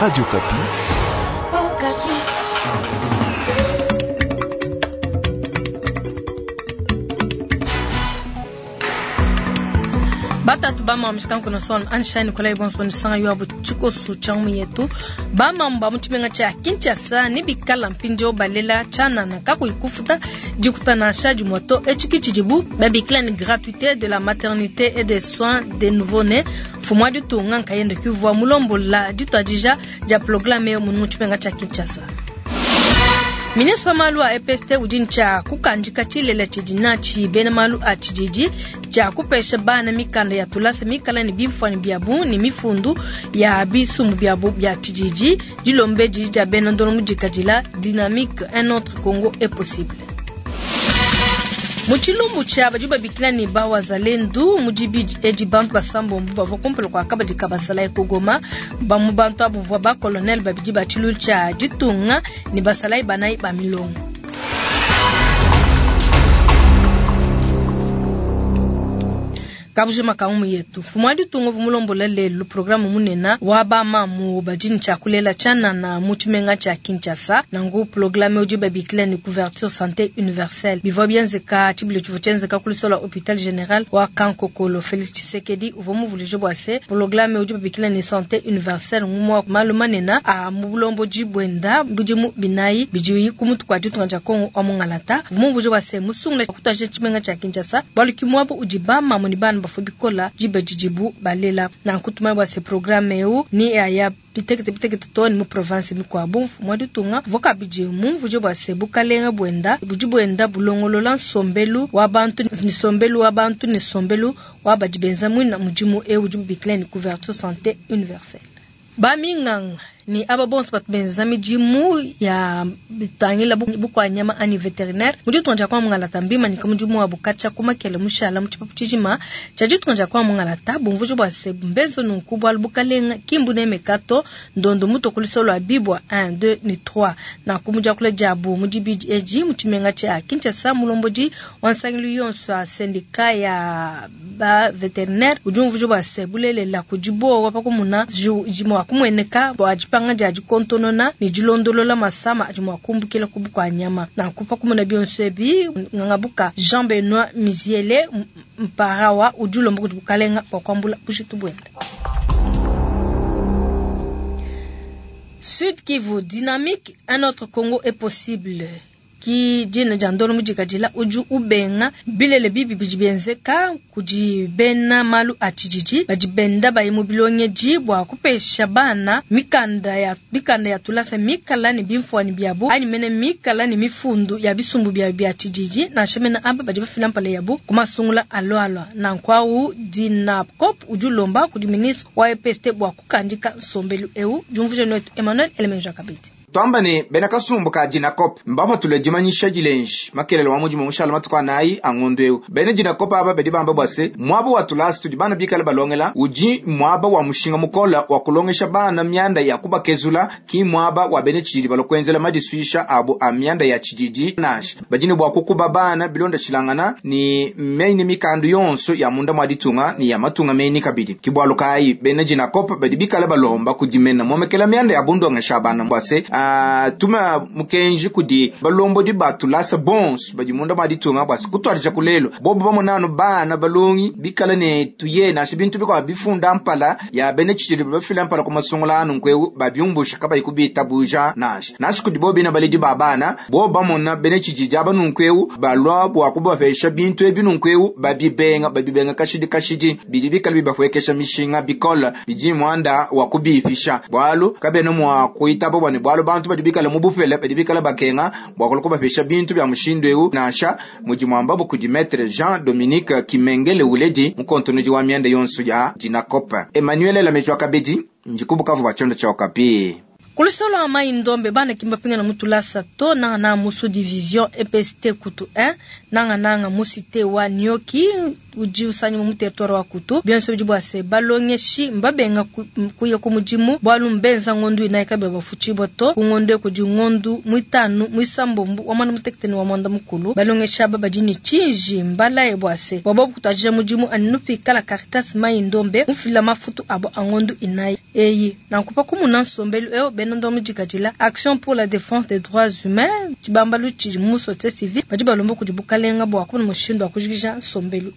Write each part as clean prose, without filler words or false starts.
Radio Kapi. Oh, Kapi. Batatu bama mshikangu na son anshine kolai bonsbon sanga yuabu chiko su changu yetu bama mba mutimenga cha Kinshasa ni bikala mpinjo balela chana na kako ikufuta jikuta na shaji moto echikichijibu babikla ni gratuité de la maternité et des soins des nouveau-nés fumwa du tunga kayende kuvwa mulombo la ditwa dija ja proclame mutimenga cha Kinshasa. Ministre malu a EPST ujincha kukanjika chilele chijinachi bena malu a chijiji cha kupesha bana mikanda ya tulasa mikala ni bimfwani biabu ni mifundu ya bisumu biabu bia chijiji jilombe jija bena ndono mujikajila dynamique un autre Congo est possible. Muchilumbu cha bajuba bikila ni bawa zalendu mujibi ejibantu basambo mbuba vokumpelo kwa kabadi kabasala ekogoma bamubantu abuva ba colonel babijiba chilul cha jitunga ni basalai banai bamilongo. Kabujima kaumu yetu fumwadi tungo vumulombo lelo programu munena waba mamu bajini chakulela chana na mutimenga cha Kinshasa nangu programme ujiba bikila ni couverture santé universelle bivo bienzeka tibile chuvochenze kulisola hôpital général wa Kankokolo Félix Tshisekedi uvomu vulijobwase programme ujiba bikila ni santé universelle ngumwa malumanena a mubulombo jibwenda bujimu binai bijiyi kumutu kwa jitu nganja Kongo amungalata vumu vujobwase musungule kutaje chimenga cha Kinshasa balikimwabo ujiba mamu ni bana bafubikola jibajijibu balela na kutuma bwa se programme eu ni ya pitekete toni mu province mikwabu mwadu tunga voka bijimu vuje bwa se bukalenga bwenda bujibwenda bulongolola sombelu wabantu ni sombelu wabantu ni sombelu wabajibenza mwina mujimu eu jubiklen couverture santé universelle bamingang ni ababons batbenzami jimu ya bitangila bukwa nyama ani veterinaire mujitonja kwa mungalata mbima ni kamujumu wa bukacha kumakele mushala muchipapuchijima chajitonja kwa mungalata bumvujo bwa sebumbezo nunkubwa albukalenga kimbu ne mekato ndondo muto kulisolo abibwa 1 2 ni 3 na kumuja kule jabu mujibiji eji mutimenga cha Kinshasa mulomboji wansangilu yonso sendika ya ba veterinaire ujumvujo bwa sebulele la kujibo wapakumuna jimo akumweneka bwa panga jaji kontonona ni julondolola masama ajumwa kumbukila kubukwa nyama na kupa kumuna bionsebi ngabuka Jean Benoît Miziele mparawa ujulombo kubukalenga kwa kwambula kushitubwenda. Sud Kivu dynamique un autre Congo est possible ki jina jandoro mujikajila uju ubenga bilele bibi bijibenzeka kujibena malu achijiji bajibenda bayimubilonye jibwa kupesha bana mikanda ya tulasa mikala ni bimfwani biabu ani mene mikala ni mifundu ya bisumbu bia chijiji na shemena aba bajiba filampale yabu kumasungula alo na kwau dinapkop ujulomba kudiministre wa EPST bwa kukanjika sombelu eu jumvuje notu Emmanuel Elemenja Kabiti Twamba ni benakasumbu ka Jinakop mbapa tulejimanyisha jilenji makelele wa muji mushala matukwa nayi angondweu bene Jinakop aba bedi bamba bwase mwabo wa tulasi tudibana bikala balongela uji mwaba wa mushinga mukola wa kulongesha bana myanda ya kubakezula ki mwaba wa bene chiri balokwenzela madiswisha abo amyanda ya chijiji nash bajini bwa kukuba bana bilonda shilangana ni meini mikandu yonso ya munda mwaditunga ni ya matunga meini kabidi kibwalo kai bene Jinakop bedi bikala balomba kujimena mwomekela myanda ya bundo ngesha bana bwase tuma mukenji kudi balombo di batulasa bons bajimunda maditunga basi kutwarija kulelo bobo bamonano bana balongi bikala ne tuye na shibintu biko bifunda mpala ya benechiri bafila mpala kuma songolano nkwewu babyumbusha kaba ikubita buja nash kudi bobi na balidi babana bobo bamona benechiji jaba nunkwewu balwa bwa kuba fesha bintu ebinu nkwewu babibenga kashidi bidibikala bibafwekesha mishinga bikola biji mwanda wakubifisha bwalo kabeno mwa kuitabo bwane bwalo bantu badibikala mubufele badibikala bakenga bwakolo kuba fesha bintu bya mushindweu nasha mujimwamba bukudimetre Jean Dominique Kimengele uledi mukontonoji wa myanda yonsu ya Jinakop Emmanuel Lamejwa Kabedi njikubukavu bachondo cha Okapi. Kulisolo amai ndombe bana kimba pinga na mutulasa to na musu division EPST kutu 1 nanga musite wa Nyoki uji usani mu territoire wa kutu bien so jibo ase balongeshi mbabenga kuye kumujimu bwalu mbenza ngondu inaika beba fuchibo to kungonde kuji ngondu mwitanu mwisambombu wa mwana mutekteni wa mwanda mukulu balongesha baba jini chinji mbala ebwase babobu kutajia mujimu anupi kala Caritas mai ndombe mfila mafutu abo angondu inai eyi na kupa kumuna sombelu benando mujikajila Action pour la défense des droits humains tibambalu chimu société civile bajibalombo kujibukalenga bwa kuna mushindo akujikija sombelu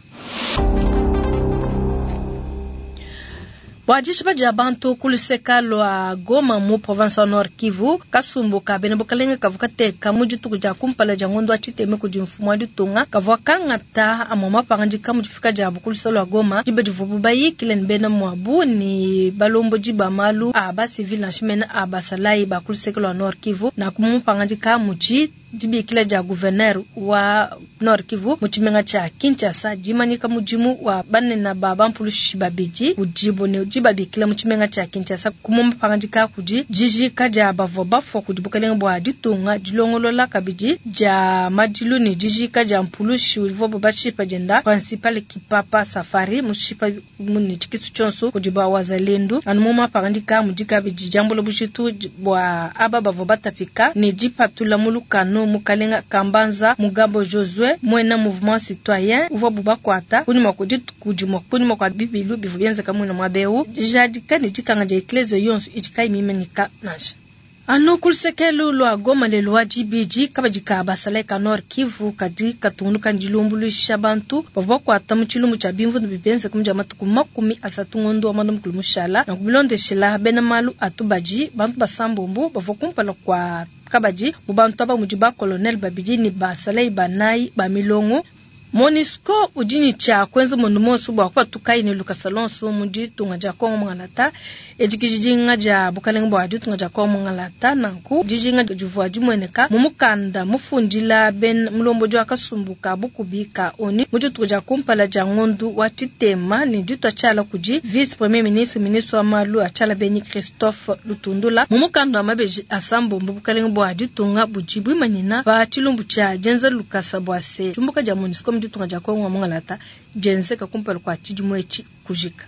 Wajishi baja bantu kuliseka lwa Goma mu province Nord Kivu kasumbuka bene bokalenga kavukate kamuji tukuja kumpala jangondo achiteme kujimfumo adi tunga kavuka ngata amoma paranji kamujifika jabu kuliseka lwa Goma jibe jivubu bayi kilen bena mwabu ni balombo jiba malu aba civil na shimena aba salai ba kuliseka lwa Nord Kivu na kumumu paranji kamuji jibi kila ja gouverneur wa Nord Kivu muchimenga cha Kinshasa jimani kamujimu wa banne na baba mpulushi babiji ujibo ne ujiba bikila muchimenga cha Kinshasa kumumba pangandika kuji jiji kaja bavoba fo kujibukalenga bwa ditunga dilongolola kabiji ja majilu ni jiji kaja mpulushi ulivobo bashipa jenda principal kipapa safari mushipa muni chikisu chonso kujiba wazalendo anumuma pangandika mujika biji jambo lobushitu bwa aba bavoba tapika ni jipa tulamulukano mukalenga Kambanza Mugabo Josue mwena mouvement citoyen uvo buba kwata kunima kujit kujuma kunima kwa bibilu bivuyenza kamuna mwabeu jadika ni jikanga je ekleze yonsu ijikai mimenika nasha Ano kulsekelu lwa Goma le lwa GBG kabajika basaleka Nord Kivu kadi katunu kanjilumbulu shabantu bavo kwata muchilumbu cha bimvu bibenze kumja matuku makumi asatu ngondo amando mukulu mushala na kubilonde shila bena malu atubaji bantu basambombu bavo kumpala kwa kabaji mubantu aba mujiba colonel babiji ni basalei banai bamilongo Monisco ujini cha kwenzo monumosu bwa kwa tukai ni lukasalonso muji tunga ja kongo mngalata ejikijinga ja bukalenga bwa adu tunga ja kongo mngalata nanku jijinga juvwa jumweneka mumukanda mufunjila ben mlombo jwa kasumbuka bukubika oni muji tuja kumpala ja ngondu watitema ni jutwa chala kuji vice premier ministre wa malu achala beni Christophe Lutundula mumukanda mabeji asambo bukalenga bwa adu tunga bujibu manina ba chilumbu cha jenza lukasabwase chumbuka ja Monisco tunga jakongo mwangalata jense kakumpela kwa chijimwechi kujika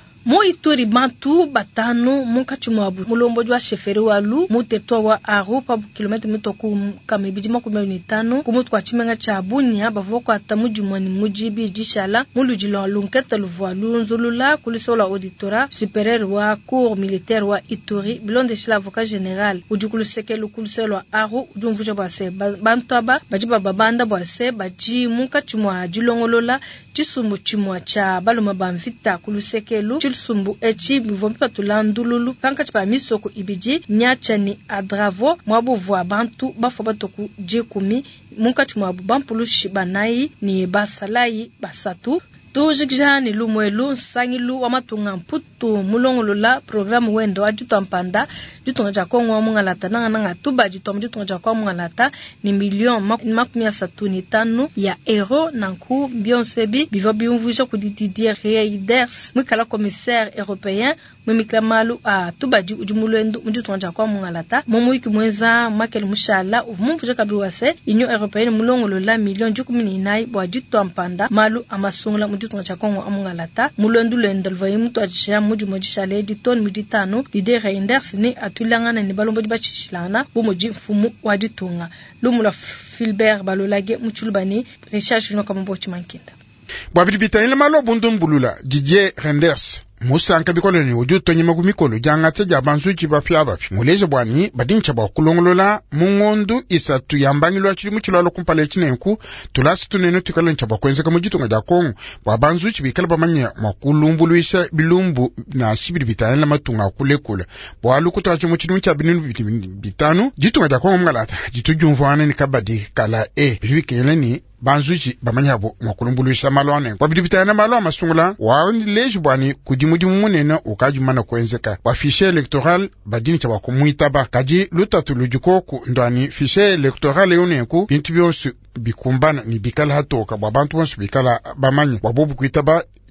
Ituri bantu batano munkachumwabu mulombo jwa sheferi walu mutetwa wa Aru pa kilometri mitoku kamibiji 15 kumutwa kwa chimenga cha Bunia bavoko atamujumwani mujibi jishala mulujilo lunketa luvalu nzulula kulisola auditora supérieur wa cour militaire wa Ituri bilonde shila avocat général ujukulusekelu kuliselo Aru ujumvuja bwase bantaba bajiba babanda bwase baji munkachumwa jilongolola chisumbu chimwa cha baluma bamvita kulusekelu sumbu echi bivompa tulandululu pankachi pa misoko ibiji nyachani adravo mwabuvu bantu bafoba toku jekumi munkachi mwabu bampulushi banai ni basalai basatu tujikjani lumwelu sangilu wa matunga mputu mulongolola programu wendo ajuto mpanda juto ja kongo mungalata nanga tuba juto mjuto ja kongo mungalata ni million makumia satuni tanu ya euro nanku bionsebi bivobi umvujo ku Didier Reynders mwikala commissaire européen mwimiklamalu a tubaji ujumulendo mjuto ja kongo mungalata mumwiki mweza makel mushala uvumvujo kabiwase union européenne mulongolola million jukumini nai bwa juto mpanda malu amasungula tunga chakongo amungalata mulondu lendalvayi mutu ajisha muju mojishale editon muditano Didier Reynders ni atulangana ni balombo bachishilana bumoji mfumu waditunga lumula Philbert balolage muchulbani Richard Juno kambochi mankinda bwabibita ile malo bundumbulula Didier Reynders Musa nkabikoloni ujuto nyemagumikolo jangate jabansuchi bafyabafi muleze bwani badincha bakulongolola mungondu isatu yambangilwa chiri muchilalo kumpale chinenku tulasi tuneno tukaloncha bakwenzeka mujitunga jakongo babansuchi bikala bamanya makulumbuluisha bilumbu na shibiri bitana matunga kulekula bwalu kutacho muchimu cha bininu bitanu jitunga jakongo mngalata jitujumvana ni kabadi kala bibikeleni banzuji bamanyabo makulumbuluisha malwane kwabidibitana malo amasungula waoni leju bwani kujimuji munena ukajumana kwenzeka wa fichier électoral badini cha bakumuitaba kaji lutatu lujuko ku ndani fichier électoral yoneku bintu byose bikumbana ni bikala hatoka babantu bonse bikala bamanya wabobu kuitaba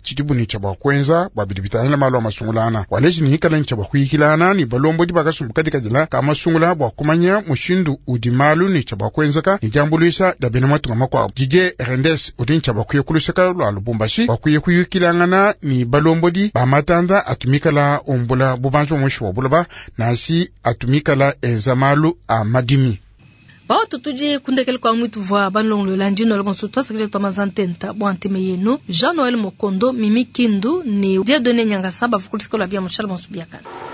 chitibu ni chaba kwenza babidibita hila malo masungulana waleji ni hikala ni chaba kuikilana ni balombo di bagasumbuka dikadila kama sungula bwa kumanya mushindu udimalu ni chaba kwenzaka ni jambuluisa da benamatu ngama jije rendes udin chaba kuyekulusaka lo alubumbashi bakuyekuyikilangana ni balombo di bamatanda atumikala ombula bubanzo mwisho wabulaba nasi atumikala ezamalu amadimi Bao tutuji kundekele kwa mwitu vwa banlong lo landino lebonsu toa sakile toa mazantenta buanteme yenu Jean-Noël Mokondo Mimi Kindu ni Dieudonné Nyangasa bavukulisiko la bia mchal bonsu biakana